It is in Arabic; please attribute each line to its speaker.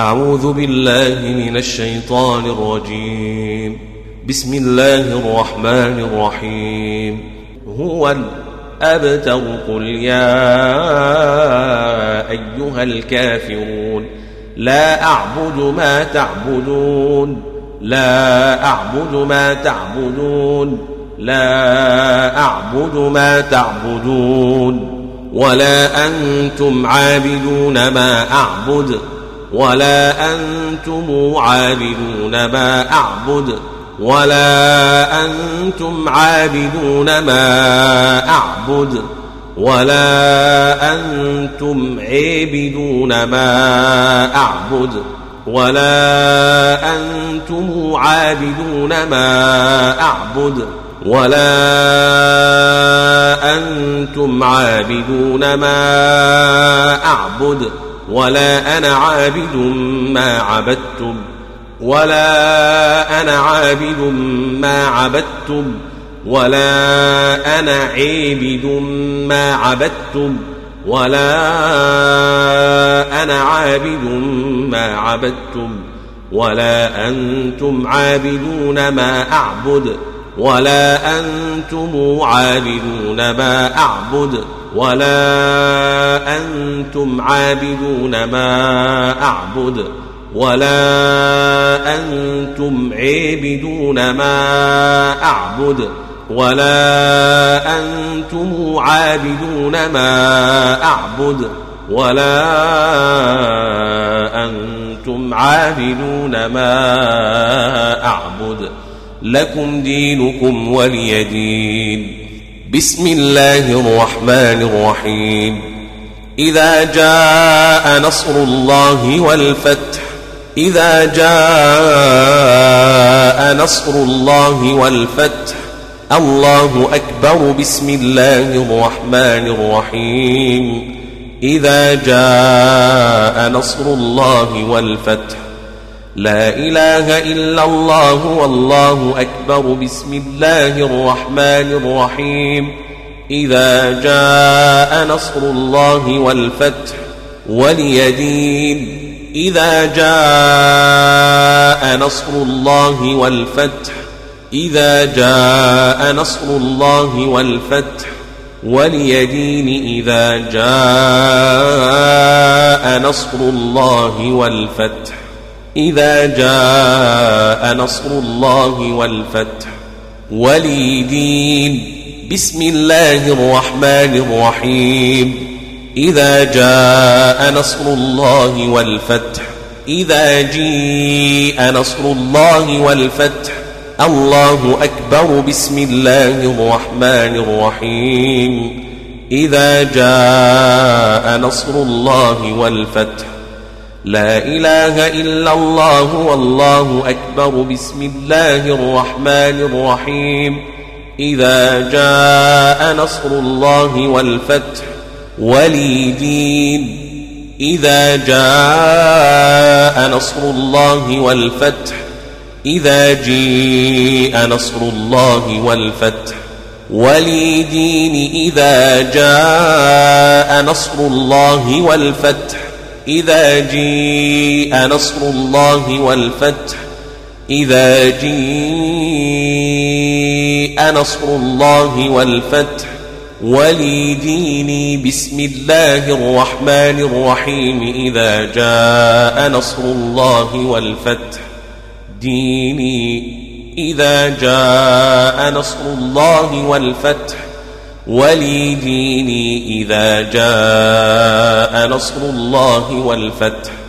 Speaker 1: أعوذ بالله من الشيطان الرجيم. بسم الله الرحمن الرحيم. هو الأبتر قل يا أيها الكافرون لا أعبد ما تعبدون لا أعبد ما تعبدون لا أعبد ما تعبدون ولا أنتم عابدون ما أعبد ولا أنتم عابدون ما أعبد ولا أنتم عابدون ما أعبد ولا أنتم عابدون ما أعبد ولا أنتم عابدون ما أعبد ولا أنتم عابدون ما أعبد ولا أنا عابد ما عبدتم ولا أنا عابد ما عبدتم ولا أنا عابد ما عبدتم ولا أنا عابد ما عبدتم ولا أنتم عابدون ما أعبد ولا أنتم عابدون ما أعبد ولا أنتم عابدون ما أعبد ولا أنتم عابدون ما أعبد ولا أنتم عابدون ما أعبد ولا أنتم عابدون ما أعبد لكم دينكم ولي دين. بسم الله الرحمن الرحيم. إذا جاء نصر الله والفتح إذا جاء نصر الله والفتح الله أكبر. بسم الله الرحمن الرحيم. إذا جاء نصر الله والفتح لا إله إلا الله والله أكبر. بسم الله الرحمن الرحيم. إذا جاء نصر الله والفتح ولي دين. إذا جاء نصر الله والفتح إذا جاء نصر الله والفتح ولي دين. إذا جاء نصر الله والفتح إذا جاء نصر الله والفتح ولي دين. بسم الله الرحمن الرحيم. إذا جاء نصر الله والفتح إذا جاء نصر الله والفتح الله أكبر. بسم الله الرحمن الرحيم. إذا جاء نصر الله والفتح لا إله إلا الله والله أكبر. بسم الله الرحمن الرحيم. إذا جاء نصر الله والفتح ولي دين. إذا جاء نصر الله والفتح إذا جاء نصر الله والفتح ولي دين. إذا جاء نصر الله والفتح إذا جاء نصر الله والفتح إذا جاء نصر الله والفتح ولي ديني. بسم الله الرحمن الرحيم. إذا جاء نصر الله والفتح ديني. إذا جاء نصر الله والفتح ولي ديني. إذا جاء نصر الله والفتح